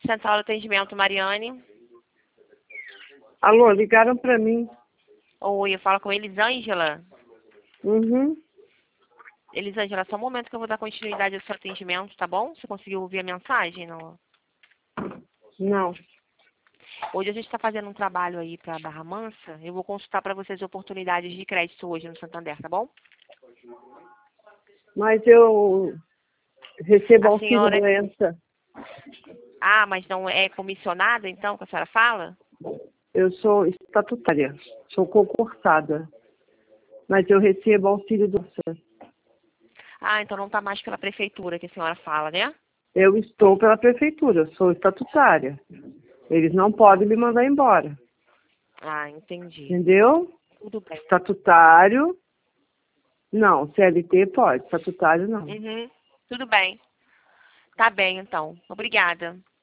Central de Atendimento, Mariane. Alô, ligaram pra mim. Oi, eu falo com Elisângela. Uhum. Elisângela, só um momento que eu vou dar continuidade ao seu atendimento, tá bom? Você conseguiu ouvir a mensagem? Não? Não. Hoje a gente está fazendo um trabalho aí para Barra Mansa. Eu vou consultar para vocês oportunidades de crédito hoje no Santander, tá bom? Mas eu recebo A auxílio senhora... doença. Ah, mas não é comissionada, então, que a senhora fala? Eu sou estatutária, sou concursada. Mas eu recebo auxílio doença. Ah, então não está mais pela prefeitura que a senhora fala, né? Eu estou pela prefeitura, sou estatutária. Eles não podem me mandar embora. Ah, entendi. Entendeu? Tudo bem. Estatutário, não. CLT pode, estatutário não. Uhum. Tudo bem. Tá bem, então. Obrigada.